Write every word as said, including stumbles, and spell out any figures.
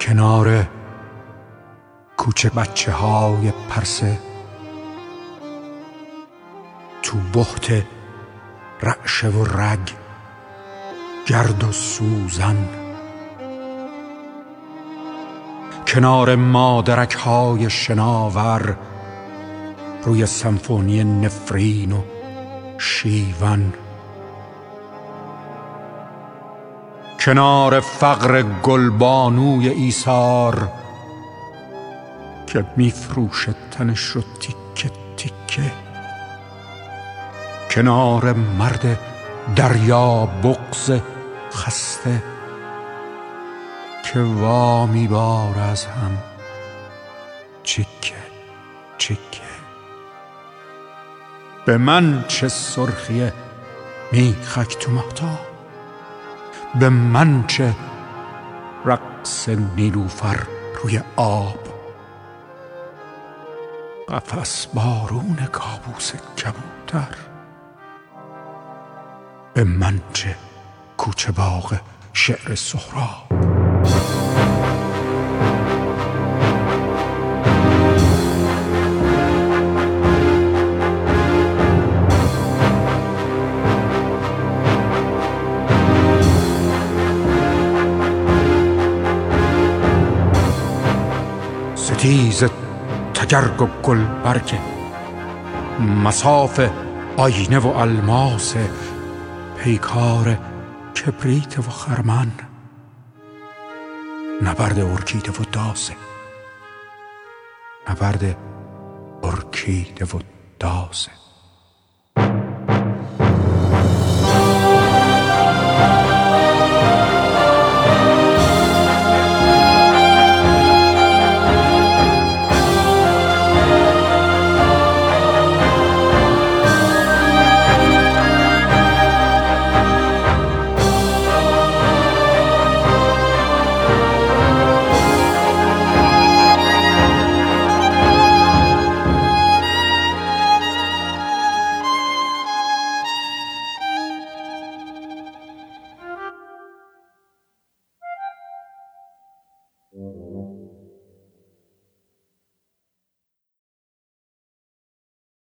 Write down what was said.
کنار کوچه بچه های پرسه، تو بحت رعشه و رگ، گرد و سوزن، کنار مادرک های شناور، روی سمفونی نفرین و شیون، کنار فقر گلبانوی ایثار که میفروشه تنش رو تیکه تیکه، کنار مرد دریا بغض خسته که وا میباره از هم چیکه چیکه. به من چه سرخی میخک تو مهتاب، به من چه رقص نیلوفر روی آب، قفس بارون کابوس کبوتر، به من چه کوچه باغ شعر سهراب. ستیز تگرگ و گلبرگ، مصاف آینه و الماس، پیکار کبریت و خرمن، نبرد ارکیده و داسه، نبرد ارکیده و داسه. Thank you.